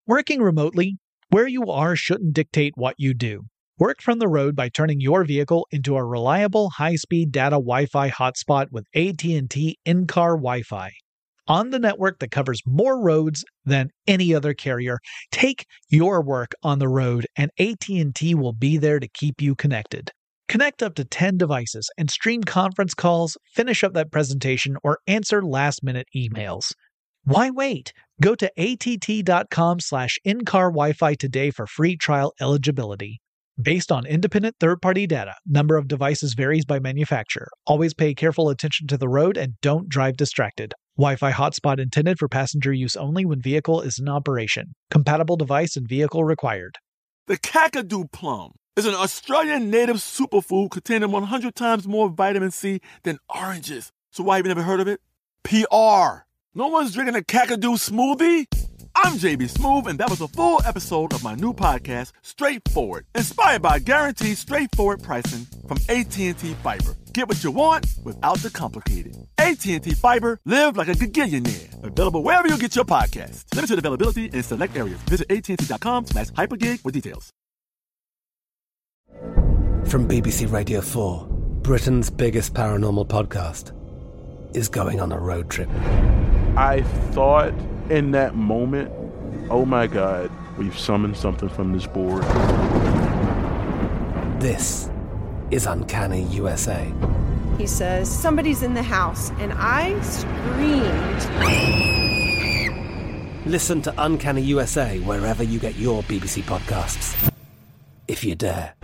Working remotely, where you are shouldn't dictate what you do. Work from the road by turning your vehicle into a reliable high-speed data Wi-Fi hotspot with AT&T in-car Wi-Fi. On the network that covers more roads than any other carrier, take your work on the road and AT&T will be there to keep you connected. Connect up to 10 devices and stream conference calls, finish up that presentation, or answer last-minute emails. Why wait? Go to att.com/in-car Wi-Fi today for free trial eligibility. Based on independent third-party data, number of devices varies by manufacturer. Always pay careful attention to the road and don't drive distracted. Wi-Fi hotspot intended for passenger use only when vehicle is in operation. Compatible device and vehicle required. The Kakadu plum is an Australian native superfood containing 100 times more vitamin C than oranges. So why have you never heard of it? PR. No one's drinking a Kakadu smoothie? I'm JB Smoove, and that was a full episode of my new podcast, Straightforward, inspired by guaranteed straightforward pricing from AT&T Fiber. Get what you want without the complicated. AT&T Fiber, live like a gigillionaire. Available wherever you get your podcasts. Limited availability in select areas. Visit AT&T.com/hypergig for details. From BBC Radio 4, Britain's biggest paranormal podcast is going on a road trip. I thought in that moment, oh my God, we've summoned something from this board. This is Uncanny USA. He says, somebody's in the house, and I screamed. Listen to Uncanny USA wherever you get your BBC podcasts, if you dare.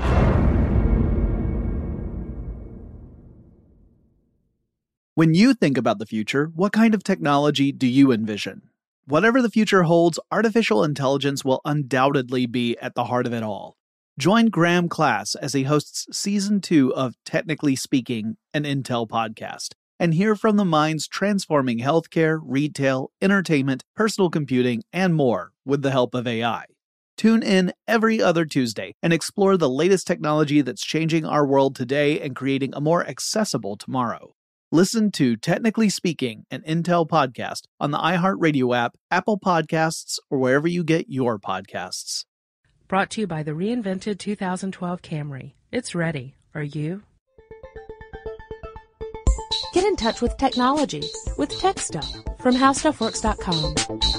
When you think about the future, what kind of technology do you envision? Whatever the future holds, artificial intelligence will undoubtedly be at the heart of it all. Join Graham Class as he hosts Season 2 of Technically Speaking, an Intel podcast, and hear from the minds transforming healthcare, retail, entertainment, personal computing, and more with the help of AI. Tune in every other Tuesday and explore the latest technology that's changing our world today and creating a more accessible tomorrow. Listen to Technically Speaking, an Intel podcast on the iHeartRadio app, Apple Podcasts, or wherever you get your podcasts. Brought to you by the reinvented 2012 Camry. It's ready. Are you? Get in touch with technology with Tech Stuff from HowStuffWorks.com.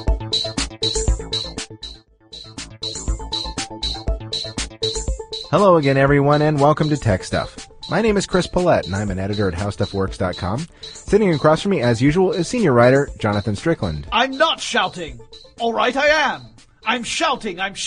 Hello again, everyone, and welcome to Tech Stuff. My name is Chris Paulette, and I'm an editor at HowStuffWorks.com. Sitting across from me, as usual, is senior writer Jonathan Strickland. I'm not shouting. All right, I am. I'm shouting. I'll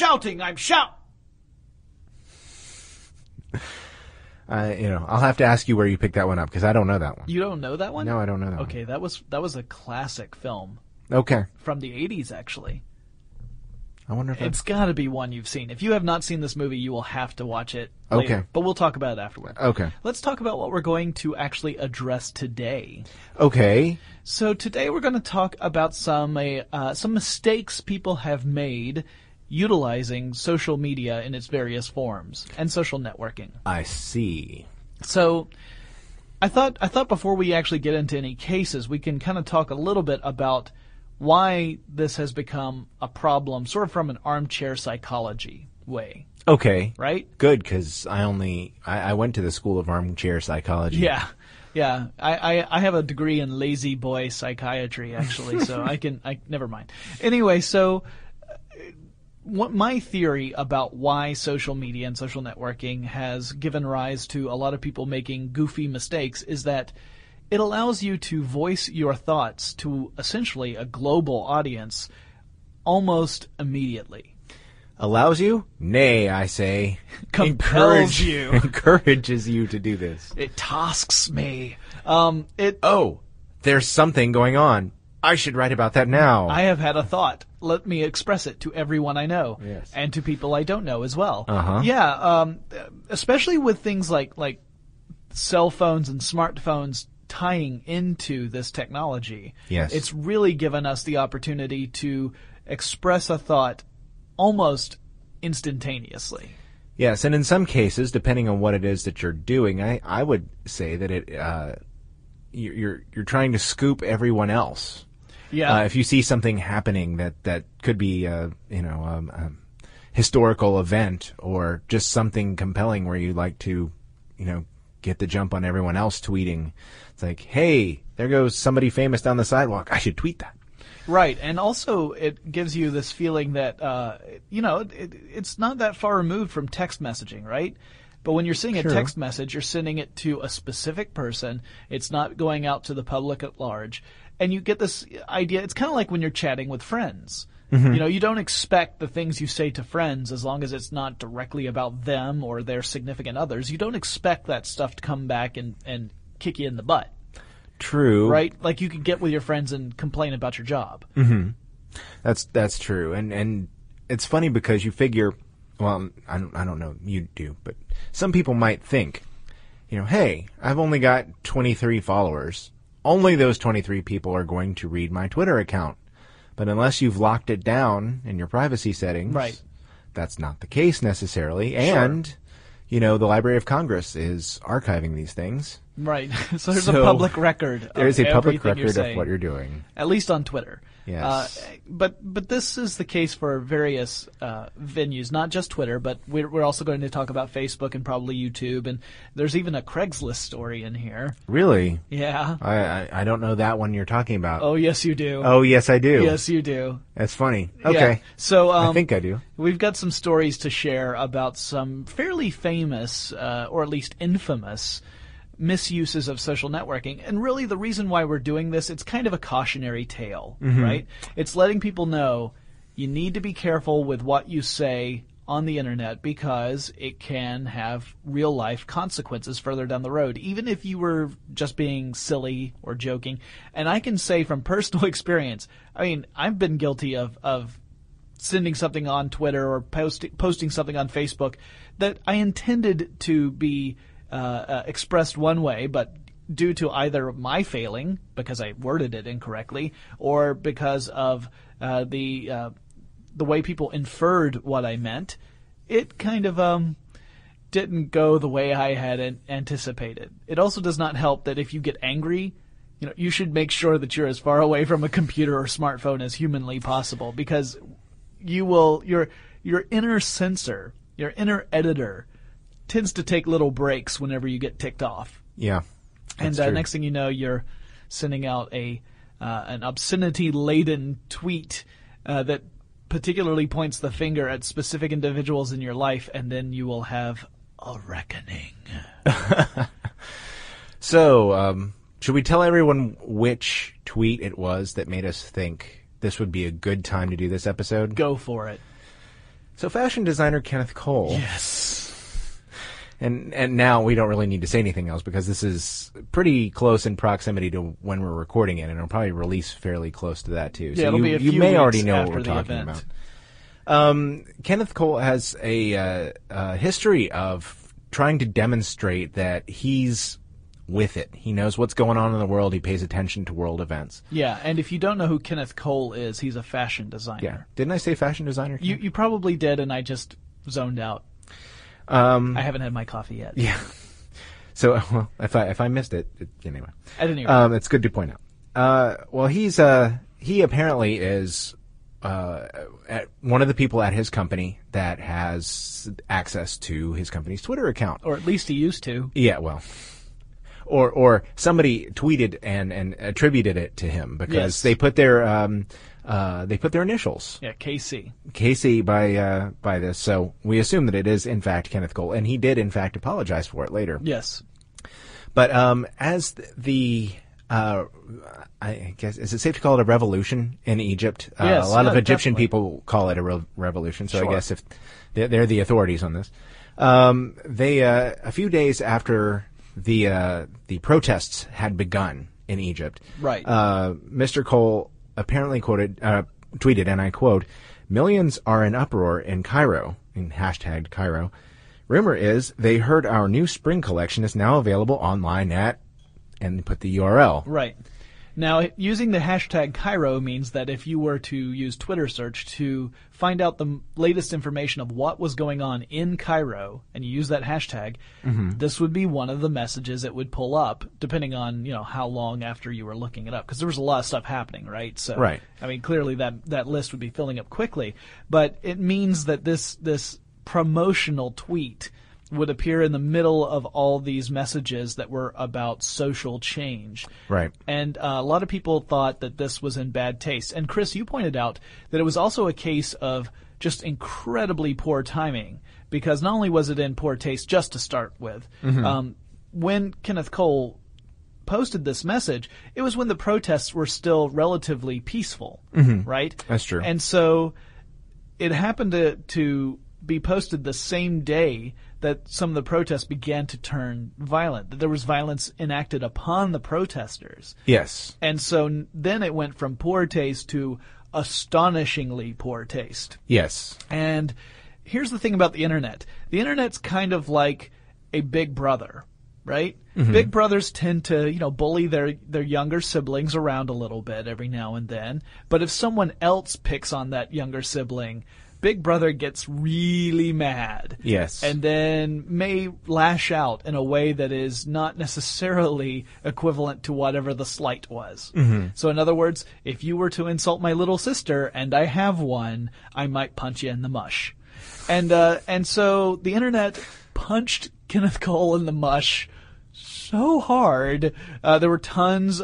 have to ask you where you picked that one up, because I don't know that one. You don't know that one? No, I don't know that one. Okay, that was a classic film. Okay. From the 80s, actually. I wonder if it's got to be one you've seen. If you have not seen this movie, you will have to watch it later. Okay. But we'll talk about it afterward. Okay. Let's talk about what we're going to actually address today. Okay. So today we're going to talk about some mistakes people have made utilizing social media in its various forms and social networking. I see. So I thought before we actually get into any cases, we can kind of talk a little bit about why this has become a problem, sort of from an armchair psychology way. Okay. Right? Good, because I went to the School of Armchair Psychology. Yeah. I have a degree in lazy boy psychiatry, actually, so never mind. Anyway, so what my theory about why social media and social networking has given rise to a lot of people making goofy mistakes is that it allows you to voice your thoughts to essentially a global audience almost immediately. Allows you? Nay, I say. Compels you. Encourages you to do this. It tasks me. There's something going on. I should write about that now. I have had a thought. Let me express it to everyone I know. Yes. And to people I don't know as well. Uh-huh. Yeah, especially with things like cell phones and smartphones tying into this technology. Yes. It's really given us the opportunity to express a thought almost instantaneously. Yes, and in some cases, depending on what it is that you're doing, I would say that you're trying to scoop everyone else. Yeah. If you see something happening that could be, historical event or just something compelling where you'd like to, get the jump on everyone else tweeting. It's like, hey, there goes somebody famous down the sidewalk. I should tweet that. Right, and also it gives you this feeling that, it's not that far removed from text messaging, right? But when you're sending a text message, you're sending it to a specific person. It's not going out to the public at large. And you get this idea, it's kind of like when you're chatting with friends. Mm-hmm. You don't expect the things you say to friends, as long as it's not directly about them or their significant others, you don't expect that stuff to come back and kick you in the butt. True. Right? Like you could get with your friends and complain about your job. Mm-hmm. That's true. And it's funny because you figure, well, I don't know, you do, but some people might think, hey, I've only got 23 followers. Only those 23 people are going to read my Twitter account. But unless you've locked it down in your privacy settings, right, that's not the case necessarily. And, the Library of Congress is archiving these things. Right. So there's a public record. There's a public record of what you're doing. At least on Twitter. Yes. But this is the case for various venues, not just Twitter, but we're also going to talk about Facebook and probably YouTube, and there's even a Craigslist story in here. Really? Yeah. I don't know that one you're talking about. Oh, yes, you do. Oh, yes, I do. Yes, you do. That's funny. Okay. Yeah. So I think I do. We've got some stories to share about some fairly famous, or at least infamous, misuses of social networking. And really the reason why we're doing this, it's kind of a cautionary tale, right? It's letting people know you need to be careful with what you say on the internet because it can have real life consequences further down the road, even if you were just being silly or joking. And I can say from personal experience, I mean, I've been guilty of sending something on Twitter or posting something on Facebook that I intended to be expressed one way, but due to either my failing because I worded it incorrectly, or because of the way people inferred what I meant, it kind of didn't go the way I had anticipated. It also does not help that if you get angry, you should make sure that you're as far away from a computer or smartphone as humanly possible, because your inner censor, your inner editor, tends to take little breaks whenever you get ticked off. Yeah. And next thing you know, you're sending out an obscenity-laden tweet that particularly points the finger at specific individuals in your life, and then you will have a reckoning. So, should we tell everyone which tweet it was that made us think this would be a good time to do this episode? Go for it. So, fashion designer Kenneth Cole. Yes. And now we don't really need to say anything else because this is pretty close in proximity to when we're recording it, and it'll probably release fairly close to that too. Yeah, so you may already know what we're talking about. Kenneth Cole has a history of trying to demonstrate that he's with it. He knows what's going on in the world. He pays attention to world events. Yeah, and if you don't know who Kenneth Cole is, he's a fashion designer. Yeah. Didn't I say fashion designer? You probably did, and I just zoned out. I haven't had my coffee yet. Yeah. So, well, if I missed it, anyway. At any rate. It's good to point out. Well, he apparently is one of the people at his company that has access to his company's Twitter account. Or at least he used to. Yeah, well. Or somebody tweeted and attributed it to him because they put their initials. Yeah, KC. KC by this. So we assume that it is in fact Kenneth Cole, and he did in fact apologize for it later. Yes. But as I guess, is it safe to call it a revolution in Egypt? Yes, a lot of Egyptian definitely. people call it a revolution. So Sure. I guess if they're the authorities on this, they a few days after the protests had begun in Egypt, Right. Mr. Cole apparently tweeted, and I quote, "Millions are in uproar in Cairo," in hashtagged Cairo. "Rumor is they heard our new spring collection is now available online at," and put the URL. Right. Now, using the hashtag Cairo means that if you were to use Twitter search to find out the latest information of what was going on in Cairo, and you use that hashtag, this would be one of the messages it would pull up, depending on, how long after you were looking it up. Because there was a lot of stuff happening, right? So, right. I mean, clearly that list would be filling up quickly. But it means that this promotional tweet would appear in the middle of all these messages that were about social change. Right. And a lot of people thought that this was in bad taste. And Chris, you pointed out that it was also a case of just incredibly poor timing, because not only was it in poor taste just to start with, when Kenneth Cole posted this message, it was when the protests were still relatively peaceful, right? That's true. And so it happened to be posted the same day that some of the protests began to turn violent, that there was violence enacted upon the protesters. Yes. And so then it went from poor taste to astonishingly poor taste. Yes. And here's the thing about the Internet. The Internet's kind of like a big brother, right? Big brothers tend to, bully their younger siblings around a little bit every now and then. But if someone else picks on that younger sibling, Big Brother gets really mad. Yes. And then may lash out in a way that is not necessarily equivalent to whatever the slight was. So in other words, if you were to insult my little sister, and I have one, I might punch you in the mush. And so the Internet punched Kenneth Cole in the mush so hard. There were tons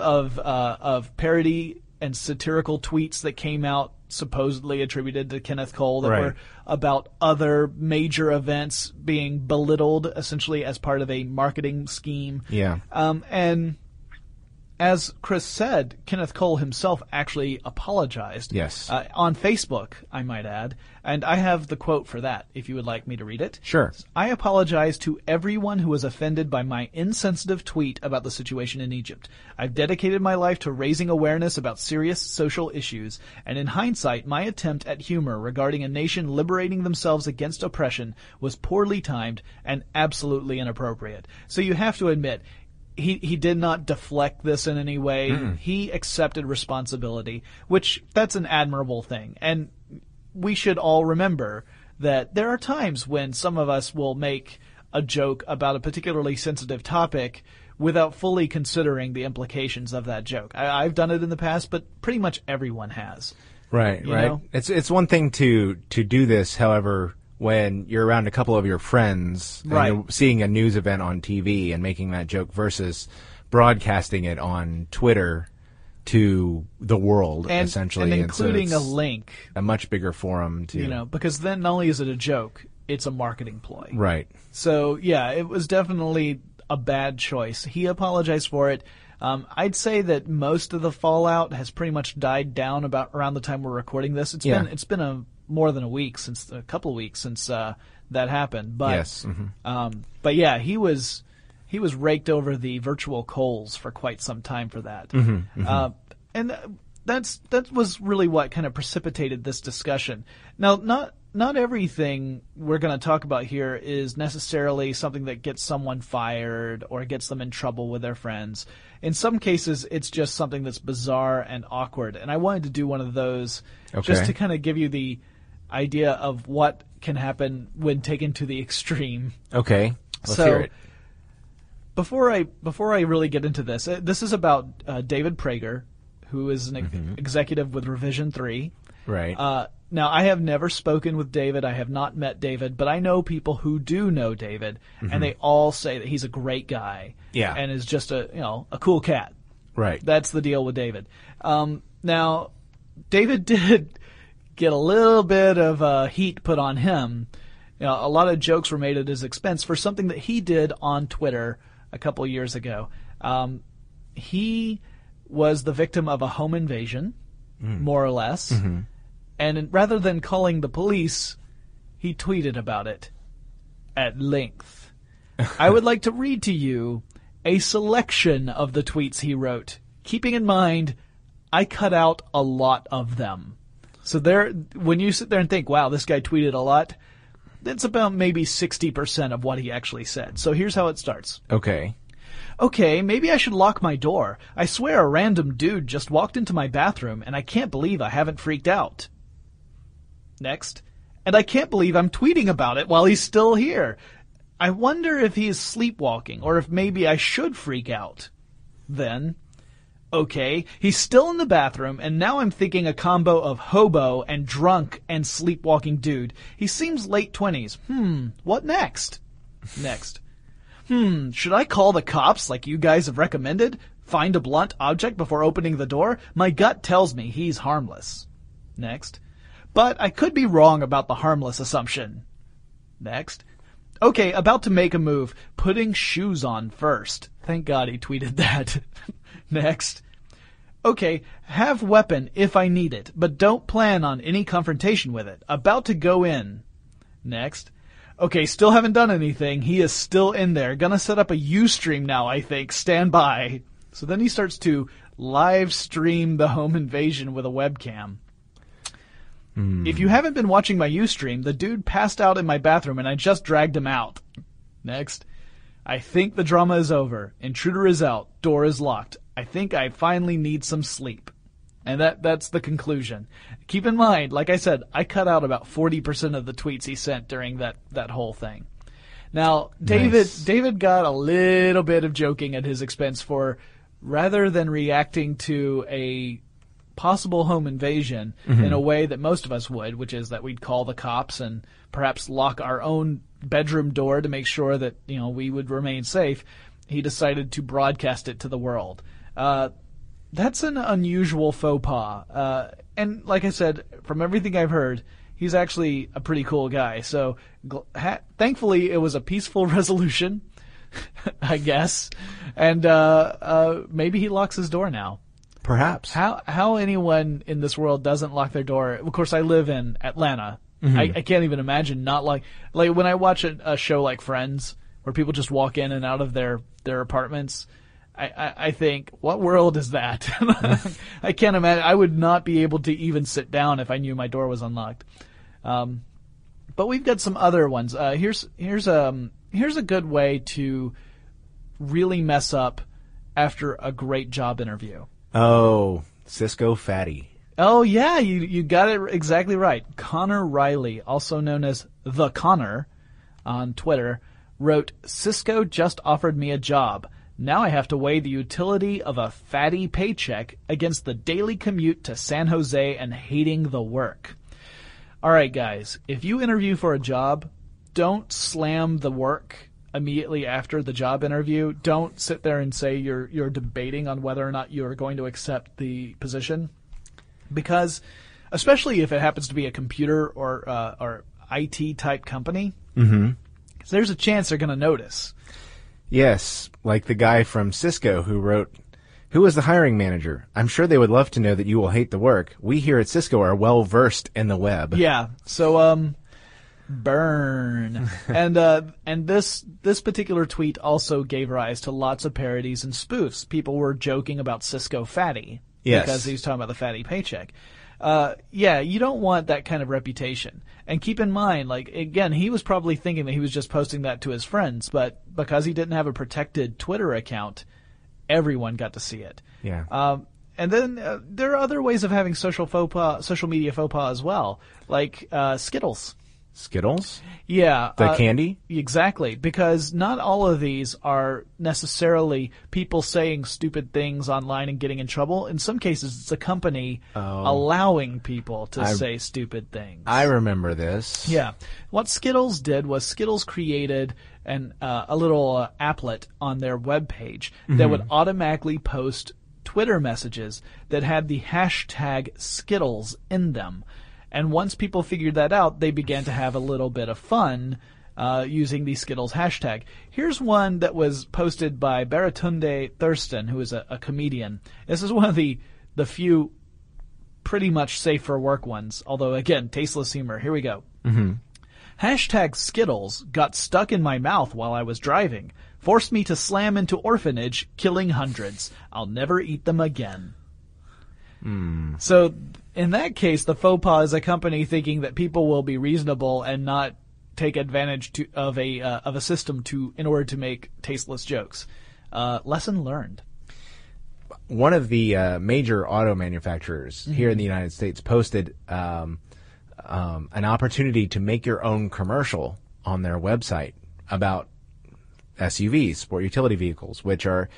of parody and satirical tweets that came out supposedly attributed to Kenneth Cole that were about other major events being belittled essentially as part of a marketing scheme. Yeah. And as Chris said, Kenneth Cole himself actually apologized. Yes. On Facebook, I might add. And I have the quote for that, if you would like me to read it. Sure. I apologize to everyone who was offended by my insensitive tweet about the situation in Egypt. I've dedicated my life to raising awareness about serious social issues, and in hindsight, my attempt at humor regarding a nation liberating themselves against oppression was poorly timed and absolutely inappropriate. So you have to admit, he did not deflect this in any way. He accepted responsibility, which that's an admirable thing. And we should all remember that there are times when some of us will make a joke about a particularly sensitive topic without fully considering the implications of that joke. I've done it in the past, but pretty much everyone has. Right, You right. know? It's one thing to do this, however, when you're around a couple of your friends and you're seeing a news event on TV and making that joke versus broadcasting it on Twitter to the world, essentially. And including a link. A much bigger forum to... because then not only is it a joke, it's a marketing ploy. Right. So, yeah, it was definitely a bad choice. He apologized for it. I'd say that most of the fallout has pretty much died down about around the time we're recording this. It's been more than a couple of weeks since that happened. But, yes. But yeah, he was raked over the virtual coals for quite some time for that. And that was really what kind of precipitated this discussion. Now, not everything we're going to talk about here is necessarily something that gets someone fired or gets them in trouble with their friends. In some cases, it's just something that's bizarre and awkward. And I wanted to do one of those just to kind of give you the idea of what can happen when taken to the extreme. Okay. Let's hear it. Before I really get into this, this is about David Prager, who is an executive with Revision 3. Right. Now, I have never spoken with David. I have not met David, but I know people who do know David, and they all say that he's a great guy. Yeah. And is just a cool cat. Right. That's the deal with David. Now, David did get a little bit of heat put on him. A lot of jokes were made at his expense for something that he did on Twitter a couple of years ago. He was the victim of a home invasion, more or less. And rather than calling the police, he tweeted about it at length. I would like to read to you a selection of the tweets he wrote, keeping in mind I cut out a lot of them. So when you sit there and think, wow, this guy tweeted a lot, that's about maybe 60% of what he actually said. So here's how it starts. Okay. Okay, maybe I should lock my door. I swear a random dude just walked into my bathroom and I can't believe I haven't freaked out. Next. And I can't believe I'm tweeting about it while he's still here. I wonder if he is sleepwalking or if maybe I should freak out. Then, okay, he's still in the bathroom and now I'm thinking a combo of hobo and drunk and sleepwalking dude. He seems late 20s. What next? Next. Should I call the cops like you guys have recommended? Find a blunt object before opening the door? My gut tells me he's harmless. Next. But I could be wrong about the harmless assumption. Next. Okay, about to make a move. Putting shoes on first. Thank God he tweeted that. Next. Okay, have weapon if I need it, but don't plan on any confrontation with it. About to go in. Next. Okay, still haven't done anything. He is still in there. Gonna set up a Ustream now, I think. Stand by. So then he starts to live stream the home invasion with a webcam. If you haven't been watching my Ustream, the dude passed out in my bathroom and I just dragged him out. Next. I think the drama is over. Intruder is out. Door is locked. I think I finally need some sleep. And that's the conclusion. Keep in mind, like I said, I cut out about 40% of the tweets he sent during that whole thing. Now, David got a little bit of joking at his expense for, rather than reacting to a possible home invasion in a way that most of us would, which is that we'd call the cops and perhaps lock our own bedroom door to make sure that, we would remain safe, he decided to broadcast it to the world. That's an unusual faux pas. And like I said, from everything I've heard, he's actually a pretty cool guy. So thankfully it was a peaceful resolution, I guess. And maybe he locks his door now. Perhaps. How anyone in this world doesn't lock their door. Of course, I live in Atlanta. I can't even imagine not like when I watch a show like Friends, where people just walk in and out of their apartments. I think, what world is that? I can't imagine. I would not be able to even sit down if I knew my door was unlocked. But we've got some other ones. Here's a good way to really mess up after a great job interview. Oh, Cisco Fatty. Oh yeah, you got it exactly right. Connor Riley, also known as The Connor on Twitter, wrote, Cisco just offered me a job. Now I have to weigh the utility of a fatty paycheck against the daily commute to San Jose and hating the work. All right, guys, if you interview for a job, don't slam the work immediately after the job interview. Don't sit there and say you're debating on whether or not you're going to accept the position, because especially if it happens to be a computer or IT type company, there's a chance they're going to notice. Yes, like the guy from Cisco who wrote, "Who is the hiring manager? I'm sure they would love to know that you will hate the work. We here at Cisco are well versed in the web." Yeah. So burn. And this particular tweet also gave rise to lots of parodies and spoofs. People were joking about Cisco Fatty. Yes. Because he was talking about the fatty paycheck. Yeah, you don't want that kind of reputation. And keep in mind, again, he was probably thinking that he was just posting that to his friends, but because he didn't have a protected Twitter account, everyone got to see it. Yeah. And then there are other ways of having social media faux pas as well, like Skittles. Skittles? Yeah. The candy? Exactly. Because not all of these are necessarily people saying stupid things online and getting in trouble. In some cases, it's a company allowing people to say stupid things. I remember this. Yeah. What Skittles did was Skittles created a little applet on their webpage that would automatically post Twitter messages that had the hashtag Skittles in them. And once people figured that out, they began to have a little bit of fun using the Skittles hashtag. Here's one that was posted by Baratunde Thurston, who is a comedian. This is one of the few pretty much safe for work ones, although, again, tasteless humor. Here we go. Hashtag Skittles got stuck in my mouth while I was driving. Forced me to slam into orphanage, killing hundreds. I'll never eat them again. So in that case, the faux pas is a company thinking that people will be reasonable and not take advantage of a system in order to make tasteless jokes. Lesson learned. One of the major auto manufacturers here in the United States posted an opportunity to make your own commercial on their website about SUVs, sport utility vehicles, which are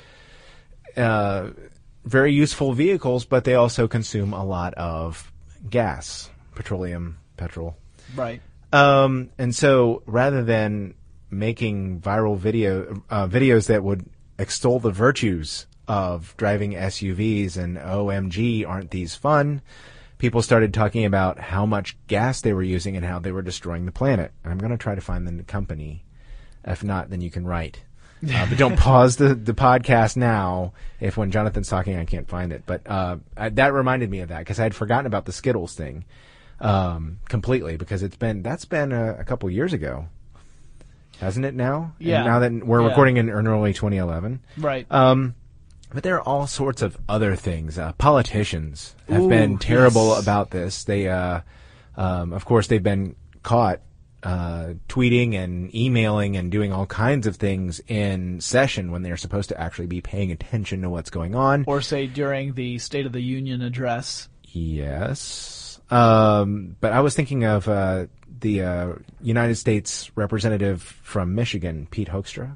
very useful vehicles, but they also consume a lot of gas, petroleum, petrol. Right. And so rather than making viral videos that would extol the virtues of driving SUVs and OMG, aren't these fun? People started talking about how much gas they were using and how they were destroying the planet. I'm going to try to find the company. If not, then you can write. But don't pause the podcast now if when Jonathan's talking I can't find it. But that reminded me of that because I had forgotten about the Skittles thing completely because that's been a couple years ago. Hasn't it now? Yeah. And now that we're recording in early 2011. Right. But there are all sorts of other things. Politicians have been terrible about this. They, of course, they've been caught tweeting and emailing and doing all kinds of things in session when they're supposed to actually be paying attention to what's going on. Or say during the State of the Union address. Yes. But I was thinking of the United States representative from Michigan, Pete Hoekstra,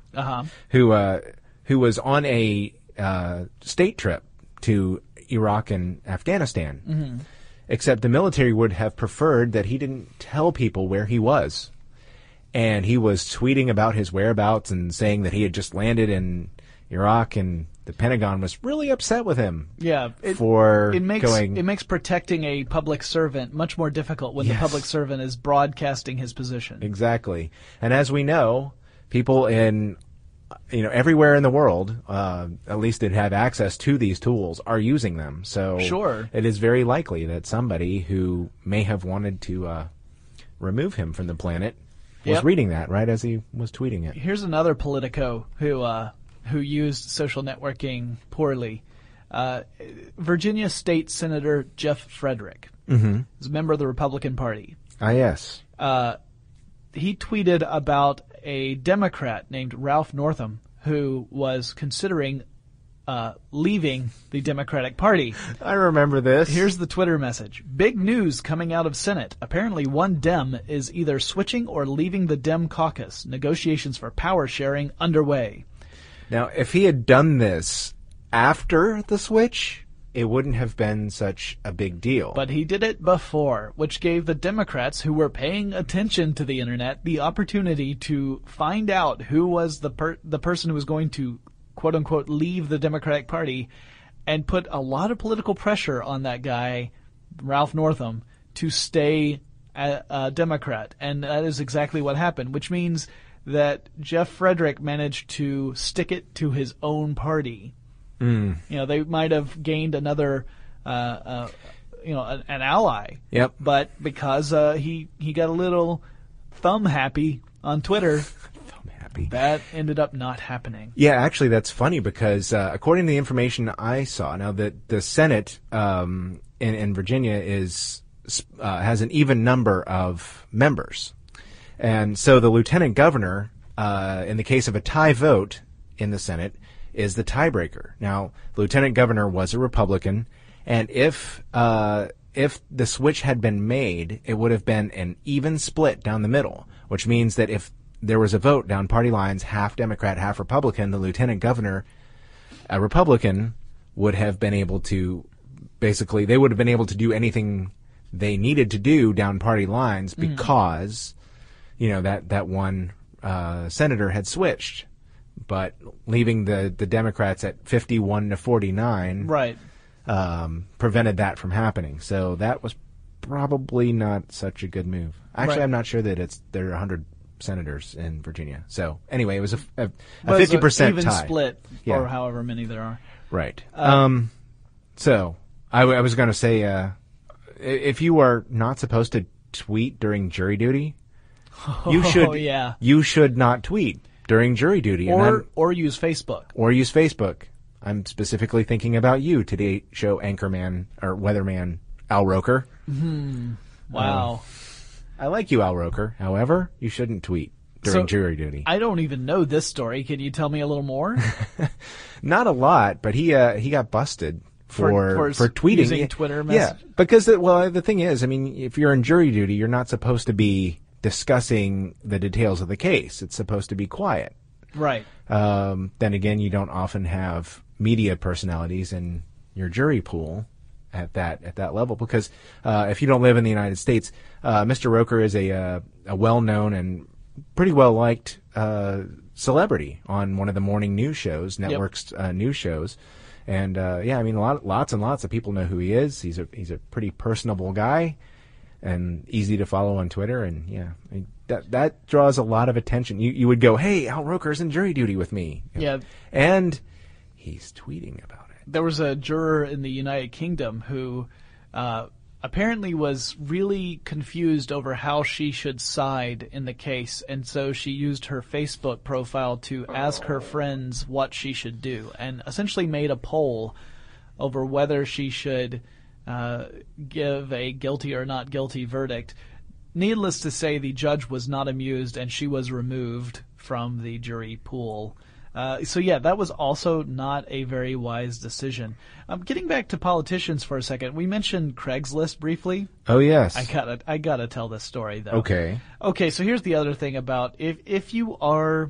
who was on a state trip to Iraq and Afghanistan. Except the military would have preferred that he didn't tell people where he was. And he was tweeting about his whereabouts and saying that he had just landed in Iraq, and the Pentagon was really upset with him. Yeah, it makes protecting a public servant much more difficult when the public servant is broadcasting his position. Exactly. And as we know, people in everywhere in the world, at least that have access to these tools, are using them. So sure, it is very likely that somebody who may have wanted to remove him from the planet was reading that right as he was tweeting it. Here's another Politico who used social networking poorly. Virginia State Senator Jeff Frederick is a member of the Republican Party. Yes. He tweeted about a Democrat named Ralph Northam who was considering leaving the Democratic Party. I remember this. Here's the Twitter message. Big news coming out of Senate. Apparently one Dem is either switching or leaving the Dem caucus. Negotiations for power sharing underway. Now, if he had done this after the switch, it wouldn't have been such a big deal. But he did it before, which gave the Democrats who were paying attention to the internet the opportunity to find out who was the person who was going to, quote-unquote, leave the Democratic Party, and put a lot of political pressure on that guy, Ralph Northam, to stay a Democrat. And that is exactly what happened, which means that Jeff Frederick managed to stick it to his own party. They might have gained another, an ally. Yep. But because he got a little thumb happy on Twitter, that ended up not happening. Yeah, actually, that's funny because according to the information I saw, now that the Senate in Virginia has an even number of members. And so the lieutenant governor, in the case of a tie vote in the Senate, is the tiebreaker. Now, the lieutenant governor was a Republican, and if the switch had been made, it would have been an even split down the middle, which means that if there was a vote down party lines, half Democrat, half Republican, the lieutenant governor, a Republican, would have been able to they would have been able to do anything they needed to do down party lines because that one senator had switched, but leaving the Democrats at 51-49 right prevented that from happening. So that was probably not such a good move. Actually, I'm not sure that there are 100 senators in Virginia. So anyway, it was a 50% even tie. split or however many there are. Right. So I was going to say, if you are not supposed to tweet during jury duty, you should not tweet during jury duty, or use Facebook. I'm specifically thinking about you, Today Show anchorman or weatherman Al Roker. Wow. I like you, Al Roker. However, you shouldn't tweet. during jury duty. I don't even know this story. Can you tell me a little more? Not a lot, but he got busted for tweeting. Using Twitter messages? Yeah, because the thing is, I mean, if you're in jury duty, you're not supposed to be discussing the details of the case. It's supposed to be quiet. Right. Then again, you don't often have media personalities in your jury pool at that level, because if you don't live in the United States, Mr. Roker is a well-known and pretty well-liked celebrity on one of the morning news shows, network's news shows. And I mean, lots and lots of people know who he is. He's a pretty personable guy and easy to follow on Twitter. And I mean, that draws a lot of attention. You would go, hey, Al Roker's in jury duty with me. Yeah. And he's tweeting about it. There was a juror in the United Kingdom who apparently was really confused over how she should side in the case, and so she used her Facebook profile to ask her friends what she should do, and essentially made a poll over whether she should give a guilty or not guilty verdict. Needless to say, the judge was not amused, and she was removed from the jury pool. That was also not a very wise decision. Getting back to politicians for a second, we mentioned Craigslist briefly. Oh yes, I gotta tell this story though. Okay. So here's the other thing about if you are,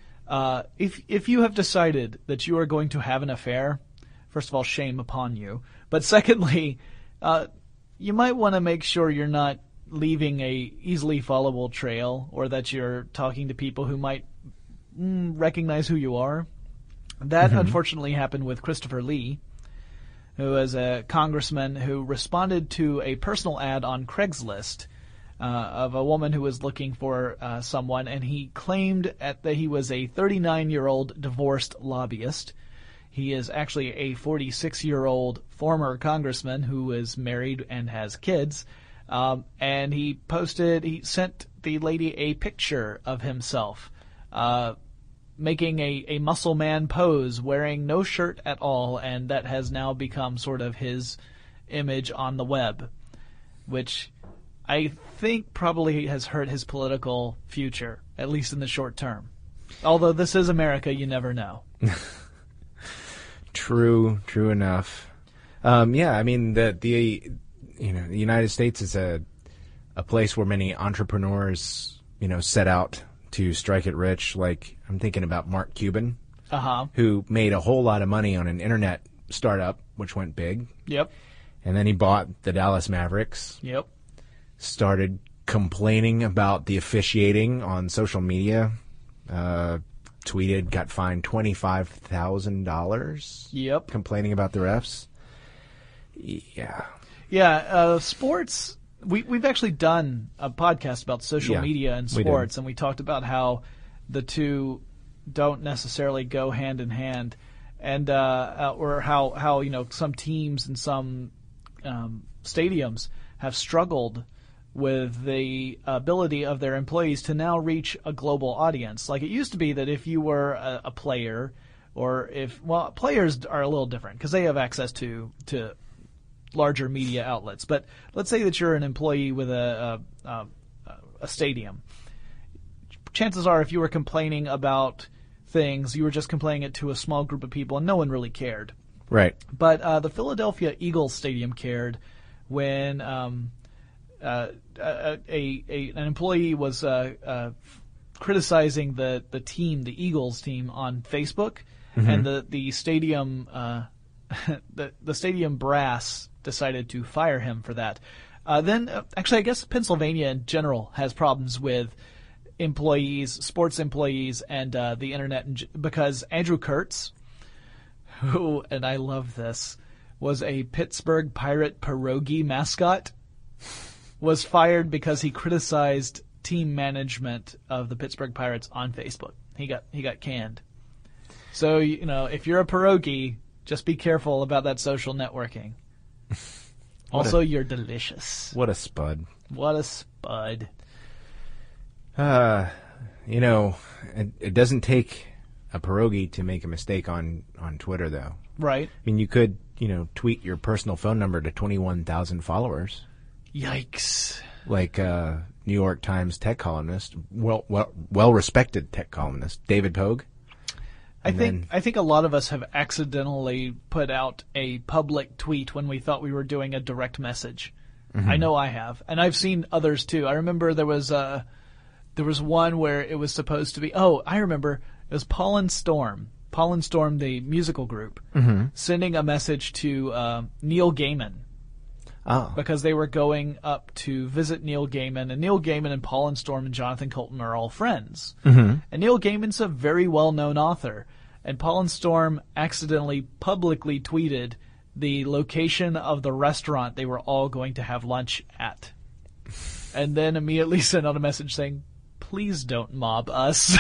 if you have decided that you are going to have an affair, first of all, shame upon you. But secondly, you might want to make sure you're not leaving a easily followable trail, or that you're talking to people who might recognize who you are. That unfortunately happened with Christopher Lee, who was a congressman who responded to a personal ad on Craigslist of a woman who was looking for someone, and he claimed that he was a 39-year-old divorced lobbyist. He is actually a 46-year-old former congressman who is married and has kids. And he sent the lady a picture of himself making a muscle man pose, wearing no shirt at all, and that has now become sort of his image on the web, which I think probably has hurt his political future, at least in the short term. Although this is America, you never know. True enough. I mean, the United States is a place where many entrepreneurs, set out to strike it rich. Like, I'm thinking about Mark Cuban, who made a whole lot of money on an internet startup, which went big. Yep. And then he bought the Dallas Mavericks. Yep. Started complaining about the officiating on social media. Tweeted, got fined $25,000. Yep. Complaining about the refs. Yeah. Yeah, sports. We've actually done a podcast about social media and sports, and we talked about how the two don't necessarily go hand in hand, and or how some teams and some stadiums have struggled with the ability of their employees to now reach a global audience. Like, it used to be that if you were a player, or players are a little different because they have access to larger media outlets. But let's say that you're an employee with a stadium. Chances are, if you were complaining about things, you were just complaining it to a small group of people, and no one really cared. Right. But the Philadelphia Eagles Stadium cared when an employee was criticizing the team, the Eagles team, on Facebook, and the stadium the stadium brass decided to fire him for that. Then actually, I guess Pennsylvania in general has problems with employees, sports employees, and the internet, because Andrew Kurtz, who, and I love this, was a Pittsburgh Pirate pierogi mascot, was fired because he criticized team management of the Pittsburgh Pirates on Facebook. He got canned. So, if you're a pierogi, just be careful about that social networking. Also, you're delicious. What a spud. What a spud. It doesn't take a pierogi to make a mistake on Twitter, though. Right. I mean, you could, tweet your personal phone number to 21,000 followers. Yikes. Like, New York Times tech columnist, well-respected tech columnist, David Pogue. I think a lot of us have accidentally put out a public tweet when we thought we were doing a direct message. Mm-hmm. I know I have, and I've seen others too. I remember there was one where it was supposed to be. Oh, I remember it was Paul and Storm, the musical group, sending a message to Neil Gaiman. Oh. Because they were going up to visit Neil Gaiman, and Neil Gaiman and Paul and Storm and Jonathan Coulton are all friends. Mm-hmm. And Neil Gaiman's a very well-known author, and Paul and Storm accidentally publicly tweeted the location of the restaurant they were all going to have lunch at. And then immediately sent out a message saying, "Please don't mob us."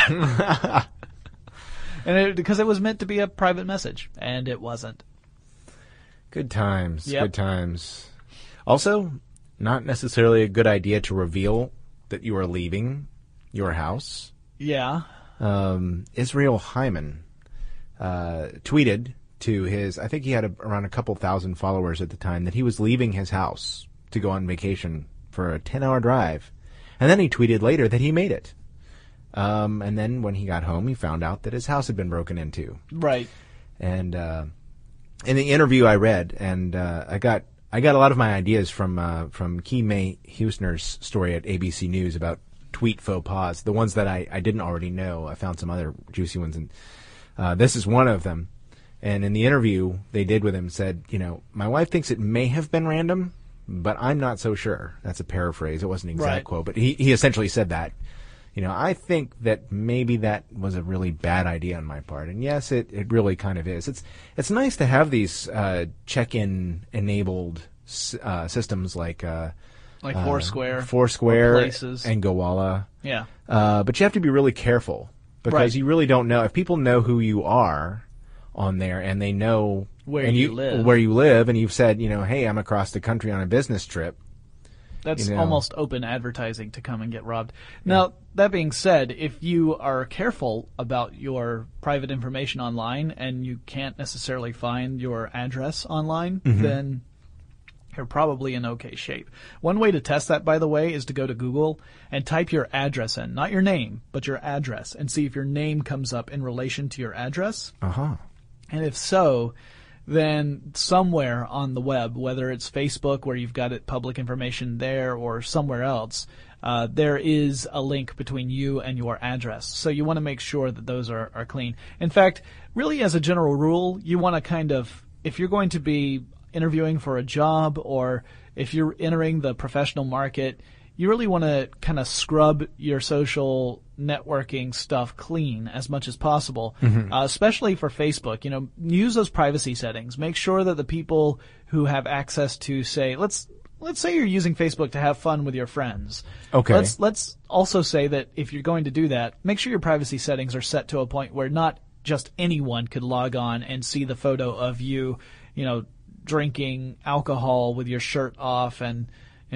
Because it was meant to be a private message, and it wasn't. Good times. Yep. Good times. Also, not necessarily a good idea to reveal that you are leaving your house. Yeah. Israel Hyman tweeted to his, I think he had around a couple thousand followers at the time, that he was leaving his house to go on vacation for a 10-hour drive. And then he tweeted later that he made it. And then when he got home, he found out that his house had been broken into. Right. And in the interview I read, and I got a lot of my ideas from Key May Husner's story at ABC News about tweet faux pas, the ones that I didn't already know. I found some other juicy ones, and this is one of them. And in the interview they did with him, said, my wife thinks it may have been random, but I'm not so sure. That's a paraphrase. It wasn't an exact quote, but he essentially said that. I think that maybe that was a really bad idea on my part. And yes, it really kind of is. It's nice to have these check-in enabled systems like Foursquare, Places, and Gowalla. Yeah. But you have to be really careful because you really don't know if people know who you are on there and they know where you live, and you've said, hey, I'm across the country on a business trip. That's almost open advertising to come and get robbed. Now, that being said, if you are careful about your private information online and you can't necessarily find your address online, then you're probably in okay shape. One way to test that, by the way, is to go to Google and type your address in. Not your name, but your address, and see if your name comes up in relation to your address. Uh-huh. And if so, then somewhere on the web, whether it's Facebook where you've got it public information there or somewhere else, there is a link between you and your address. So you want to make sure that those are clean. In fact, really as a general rule, you want to kind of, if you're going to be interviewing for a job or if you're entering the professional market, you really want to kind of scrub your social networking stuff clean as much as possible, especially for Facebook. Use those privacy settings. Make sure that the people who have access to, say, let's say you're using Facebook to have fun with your friends. Okay. Let's also say that if you're going to do that, make sure your privacy settings are set to a point where not just anyone could log on and see the photo of you, drinking alcohol with your shirt off and,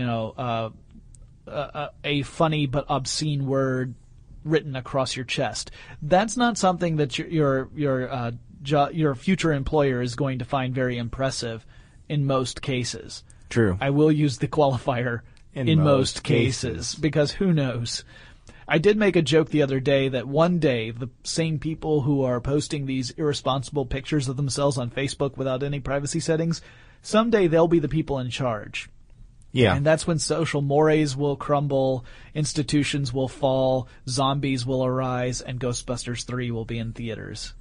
a funny but obscene word written across your chest. That's not something that your future employer is going to find very impressive in most cases. True. I will use the qualifier in most cases because who knows. I did make a joke the other day that one day the same people who are posting these irresponsible pictures of themselves on Facebook without any privacy settings, someday they'll be the people in charge. Yeah. And that's when social mores will crumble, institutions will fall, zombies will arise, and Ghostbusters 3 will be in theaters.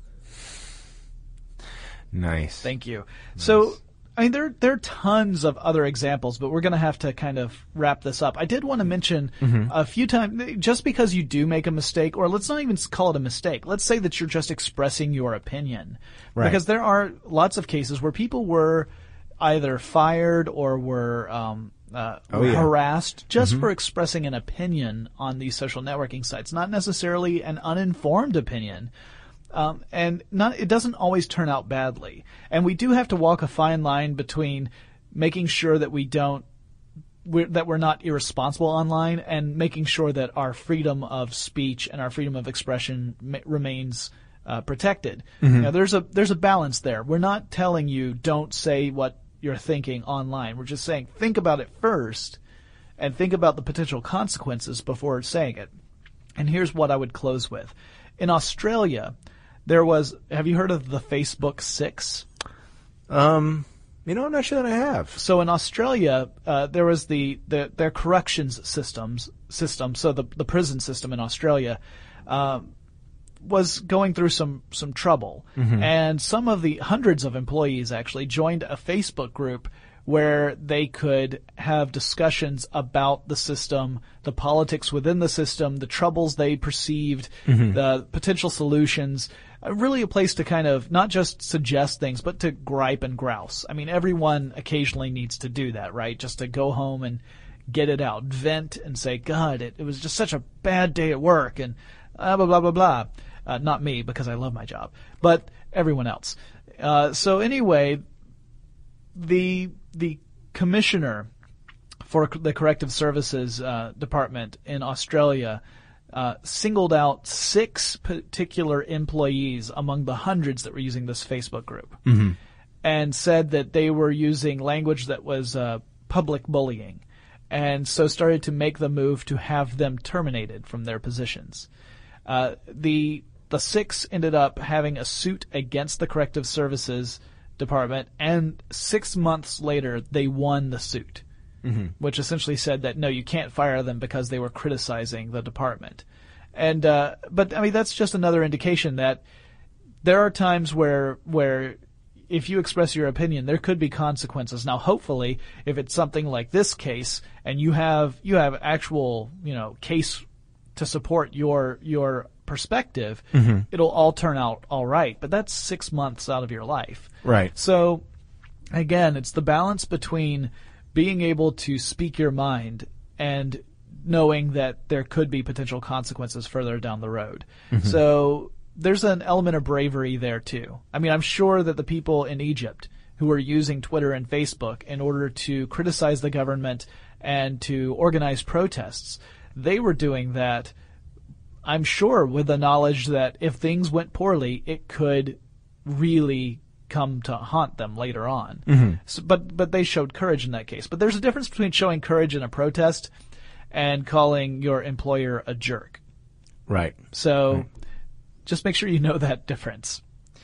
Nice. Thank you. Nice. So, there are tons of other examples, but we're going to have to kind of wrap this up. I did want to mention a few times, just because you do make a mistake, or let's not even call it a mistake. Let's say that you're just expressing your opinion. Right. Because there are lots of cases where people were either fired or were harassed just for expressing an opinion on these social networking sites, not necessarily an uninformed opinion. It doesn't always turn out badly. And we do have to walk a fine line between making sure that we're not irresponsible online and making sure that our freedom of speech and our freedom of expression remains protected. Now, there's a balance there. We're not telling you don't say what you're thinking online. We're just saying think about it first and think about the potential consequences before saying it. And here's what I would close with. In Australia, there was, have you heard of the Facebook 6? I'm not sure that I have. So in Australia, there was their corrections system. So the prison system in Australia, was going through some trouble. And some of the hundreds of employees actually joined a Facebook group where they could have discussions about the system, the politics within the system, the troubles they perceived, the potential solutions. Really a place to kind of not just suggest things, but to gripe and grouse. I mean, everyone occasionally needs to do that, right? Just to go home and get it out, vent and say, God, it was just such a bad day at work, and blah, blah, blah, blah. Not me, because I love my job, but everyone else. So anyway, the commissioner for the Corrective Services Department in Australia singled out 6 particular employees among the hundreds that were using this Facebook group, and said that they were using language that was public bullying, and so started to make the move to have them terminated from their positions. The 6 ended up having a suit against the Corrective Services Department, and 6 months later they won the suit, which essentially said that no, you can't fire them because they were criticizing the department. And but I mean, that's just another indication that there are times where if you express your opinion, there could be consequences. Now, hopefully, if it's something like this case and you have actual case to support your perspective, it'll all turn out all right. But that's 6 months out of your life. Right. So, again, it's the balance between being able to speak your mind and knowing that there could be potential consequences further down the road. So there's an element of bravery there, too. I mean, I'm sure that the people in Egypt who are using Twitter and Facebook in order to criticize the government and to organize protests, they were doing that, I'm sure, with the knowledge that if things went poorly, it could really come to haunt them later on. So, but they showed courage in that case. But there's a difference between showing courage in a protest and calling your employer a jerk. Right. So just make sure you know that difference.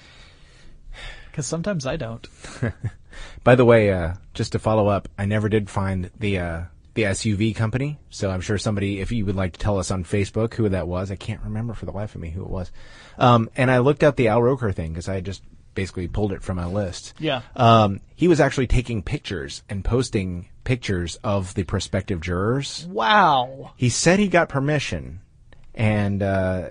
Because sometimes I don't. By the way, just to follow up, I never did find the SUV company. So I'm sure somebody, if you would like to tell us on Facebook who that was, I can't remember for the life of me who it was. And I looked up the Al Roker thing because I just basically pulled it from my list. Yeah. He was actually taking pictures and posting pictures of the prospective jurors. Wow. He said he got permission, and the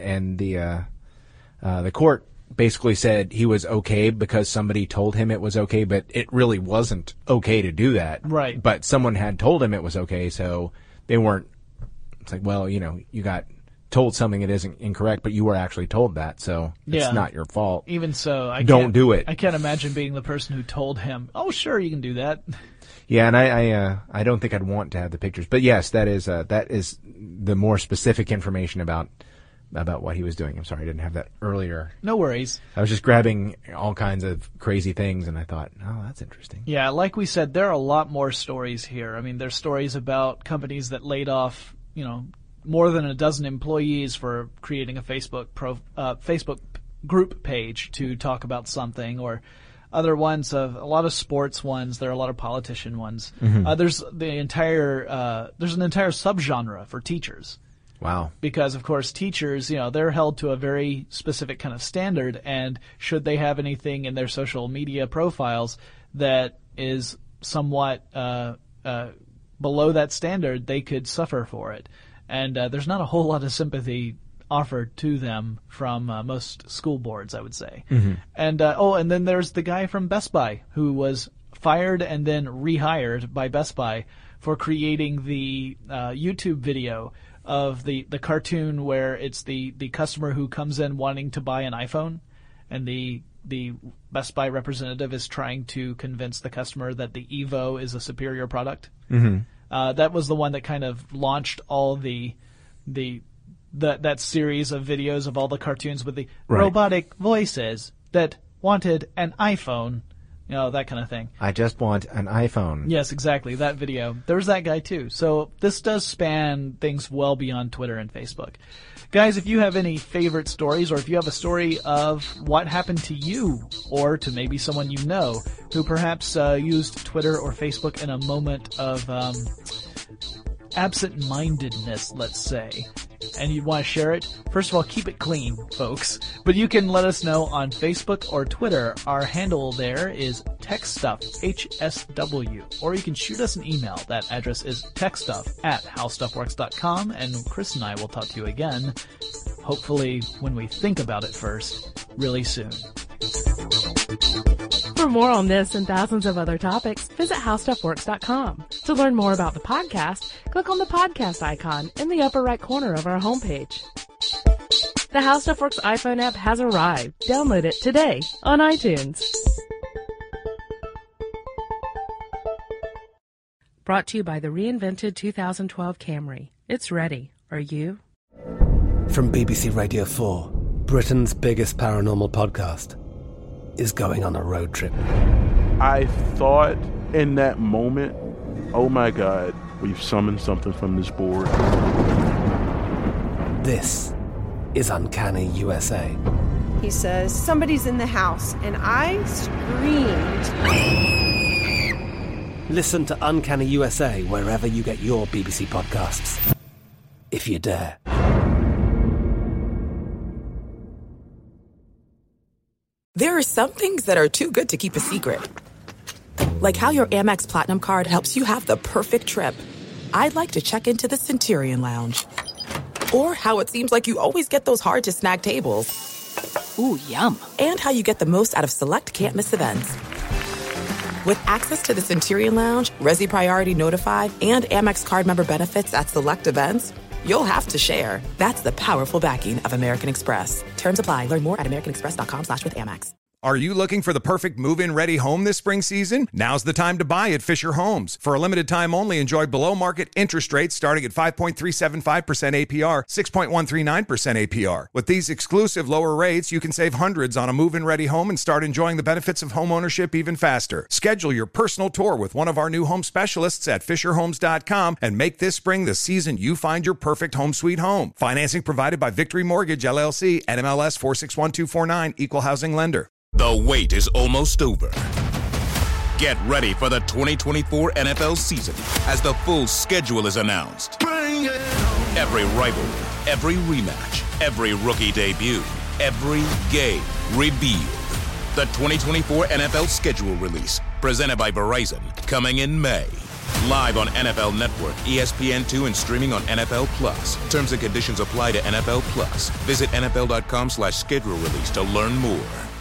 court basically said he was okay because somebody told him it was okay, but it really wasn't okay to do that. Right. But someone had told him it was okay, so they weren't. It's like, well, you got told something that isn't incorrect, but you were actually told that, so it's not your fault. Even so, don't do it. I can't imagine being the person who told him, "Oh, sure, you can do that." Yeah, and I don't think I'd want to have the pictures, but yes, that is the more specific information about what he was doing. I'm sorry, I didn't have that earlier. No worries. I was just grabbing all kinds of crazy things, and I thought, oh, that's interesting. Yeah, like we said, there are a lot more stories here. I mean, there's stories about companies that laid off, more than a dozen employees for creating a Facebook group page to talk about something, or other ones of a lot of sports ones. There are a lot of politician ones. There's an entire subgenre for teachers. Wow. Because of course teachers, they're held to a very specific kind of standard, and should they have anything in their social media profiles that is somewhat below that standard, they could suffer for it. And there's not a whole lot of sympathy offered to them from most school boards, I would say. And and then there's the guy from Best Buy who was fired and then rehired by Best Buy for creating the YouTube video of the cartoon where it's the customer who comes in wanting to buy an iPhone, and the Best Buy representative is trying to convince the customer that the Evo is a superior product. That was the one that kind of launched all that series of videos of all the cartoons with the robotic voices that wanted an iPhone that kind of thing. I just want an iPhone. Yes, exactly. That video. There's that guy too. So this does span things well beyond Twitter and Facebook. Guys, if you have any favorite stories, or if you have a story of what happened to you or to maybe someone you know who perhaps used Twitter or Facebook in a moment of absent-mindedness, let's say, and you'd want to share it, first of all, keep it clean, folks. But you can let us know on Facebook or Twitter. Our handle there is TechStuff, HSW. Or you can shoot us an email. That address is techstuff@howstuffworks.com, and Chris and I will talk to you again, hopefully when we think about it first, really soon. For more on this and thousands of other topics, visit howstuffworks.com. To learn more about the podcast, click on the podcast icon in the upper right corner of our homepage. The How Stuff Works iPhone app has arrived. Download it today on iTunes. Brought to you by the reinvented 2012 Camry. It's ready. Are you? From BBC Radio 4, Britain's biggest paranormal podcast is going on a road trip. I thought in that moment, oh my God, we've summoned something from this board. This is Uncanny USA. He says, somebody's in the house, and I screamed. Listen to Uncanny USA wherever you get your BBC podcasts, if you dare. There are some things that are too good to keep a secret. Like how your Amex Platinum card helps you have the perfect trip. I'd like to check into the Centurion Lounge. Or how it seems like you always get those hard-to-snag tables. Ooh, yum. And how you get the most out of select can't-miss events. With access to the Centurion Lounge, Resi Priority Notified, and Amex card member benefits at select events, you'll have to share. That's the powerful backing of American Express. Terms apply. Learn more at americanexpress.com/withAmex. Are you looking for the perfect move-in ready home this spring season? Now's the time to buy at Fisher Homes. For a limited time only, enjoy below-market interest rates starting at 5.375% APR, 6.139% APR. With these exclusive lower rates, you can save hundreds on a move-in ready home and start enjoying the benefits of homeownership even faster. Schedule your personal tour with one of our new home specialists at FisherHomes.com and make this spring the season you find your perfect home sweet home. Financing provided by Victory Mortgage, LLC, NMLS 461249, Equal Housing Lender. The wait is almost over. Get ready for the 2024 NFL season as the full schedule is announced. Every rivalry, every rematch, every rookie debut, every game revealed. The 2024 NFL schedule release, presented by Verizon, coming in May. Live on NFL Network, ESPN2, and streaming on NFL Plus. Terms and conditions apply to NFL Plus. Visit NFL.com/schedule release to learn more.